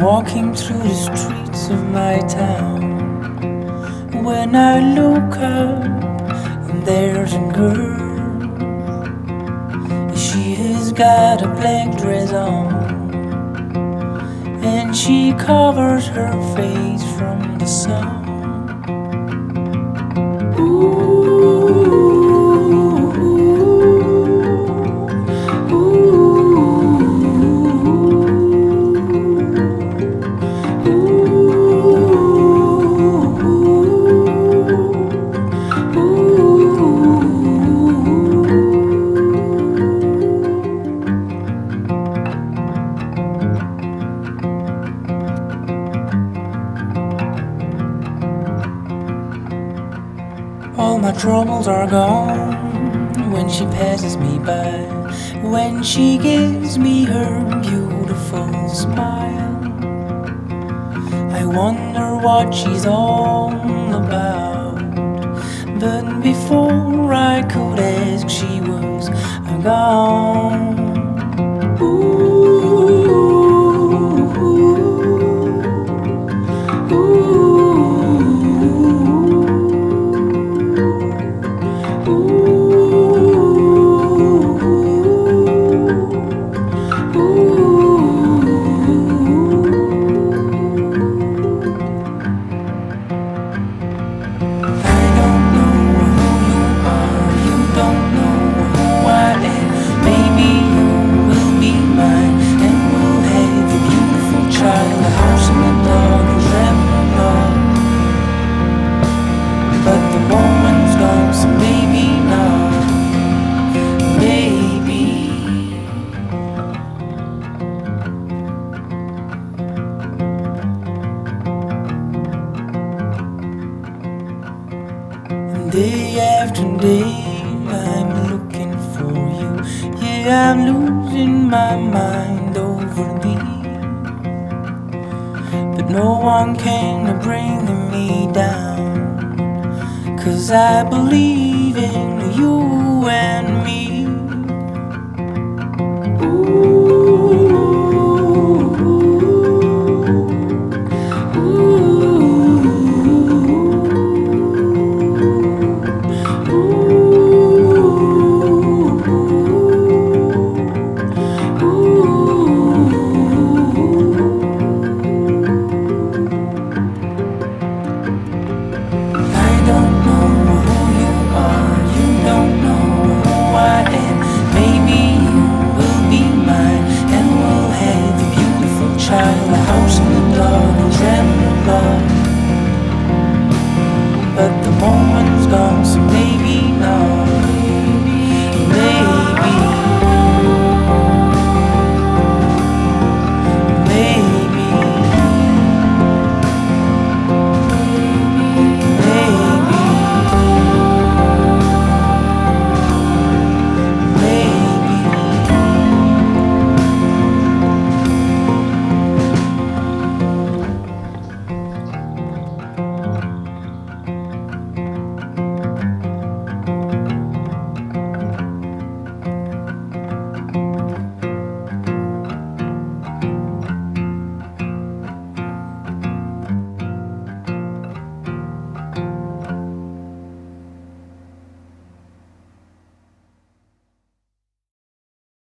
walking through the streets of my town. When I look up, and there's a girl. She has got a black dress on, and she covers her face from the sun. All my troubles are gone when she passes me by, when she gives me her beautiful smile. I wonder what she's all about, but before I could ask, she was gone. Day after day, I'm looking for you. Yeah, I'm losing my mind over thee, but no one can bring me down, 'cause I believe in you and me. A house in the dark, a trembling love. But the moment's gone, so maybe not.